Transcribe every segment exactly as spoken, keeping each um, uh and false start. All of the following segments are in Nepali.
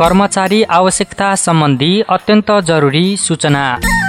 कर्मचारी आवश्यकता सम्बन्धी अत्यन्त जरुरी सूचना।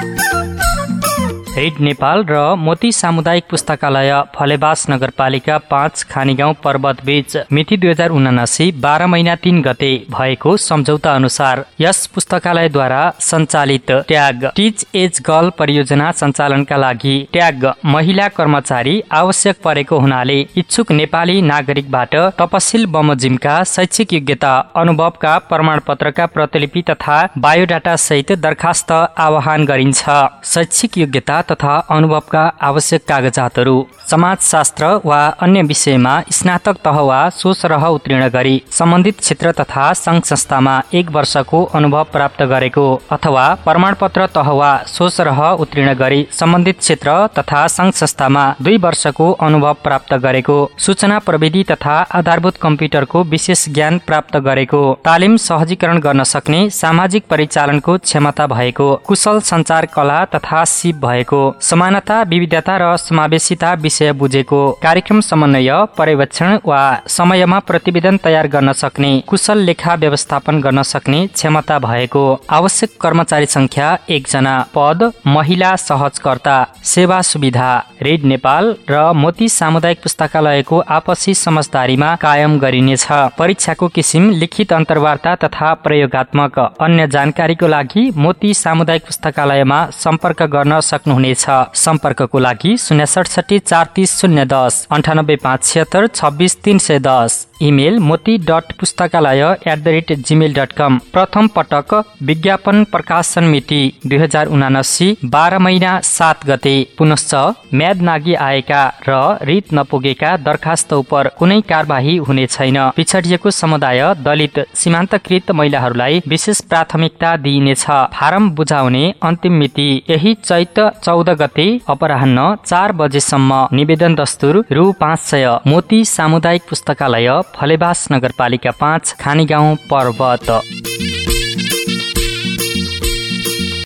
रेड नेपाल र मोती सामुदायिक पुस्तकालय फलेवास नगरपालिका पाँच खानीगाउँ पर्वत बीच मिति दुई हजार उनासी बाह्र महिना तीन गते भएको सम्झौता अनुसार यस पुस्तकालयद्वारा सञ्चालित ट्याग टिच एज गर्ल परियोजना सञ्चालनका लागि ट्याग महिला कर्मचारी आवश्यक परेको हुनाले इच्छुक नेपाली नागरिकबाट तपसिल बमोजिमका शैक्षिक योग्यता अनुभवका प्रमाणपत्रका प्रतिलिपि तथा बायोडाटा सहित दरखास्त आह्वान गरिन्छ। शैक्षिक योग्यता तथा अनुभवका आवश्यक कागजातहरू समाजशास्त्र वा अन्य विषयमा स्नातक तह वा सोसरह उत्तीर्ण गरी सम्बन्धित क्षेत्र तथा संघ संस्थामा एक वर्षको अनुभव प्राप्त गरेको अथवा प्रमाणपत्र तह वा सोसरह उत्तीर्ण गरी सम्बन्धित क्षेत्र तथा संघ संस्थामा दुई वर्षको अनुभव प्राप्त गरेको, सूचना प्रविधि तथा आधारभूत कम्प्युटरको विशेष ज्ञान प्राप्त गरेको, तालिम सहजीकरण गर्न सक्ने सामाजिक परिचालनको क्षमता भएको, कुशल सञ्चार कला तथा सिप भएको, समानता विविधता र समावेशिता विषय बुझेको, कार्यक्रम समन्वय पर्यवेक्षण वा समयमा प्रतिवेदन तयार गर्न सक्ने, कुशल लेखा व्यवस्थापन गर्न सक्ने क्षमता भएको, आवश्यक कर्मचारी संख्या एकजना, पद महिला सहजकर्ता, सेवा सुविधा रेड नेपाल र मोती सामुदायिक पुस्तकालयको आपसी समझदारीमा कायम गरिनेछ। परीक्षाको किसिम लिखित अन्तर्वार्ता तथा प्रयोगात्मक अन्य जानकारीको लागि मोती सामुदायिक पुस्तकालयमा सम्पर्क गर्न सक्नुहुनेछ। सम्पर्कको लागि शून्य सडसठी चार तीस शून्य दस अन्ठानब्बे पाँच छिहत्तर छब्बिस तीन सय दस, इमेल मोती डट पुस्तकालय at the rate gmail dot com. प्रथम पटक विज्ञापन प्रकाशन मिति दुई हजार उनासी बाह्र महिना सात गते। पुनश्च म्याद नागी आएका र रित नपुगेका दरखास्त उप कुनै कारबाही हुने छैन। पिछडिएको समुदाय दलित सीमान्तकृत महिलाहरूलाई विशेष प्राथमिकता दिइनेछ। फारम बुझाउने अन्तिम मिति यही चैत चौध गते अपराह्न चार बजेसम्म। निवेदन दस्तुर रु पाँच सय। मोती सामुदायिक पुस्तकालय फलेवास नगरपालिका पाँच खानीगाउँ पर्वत।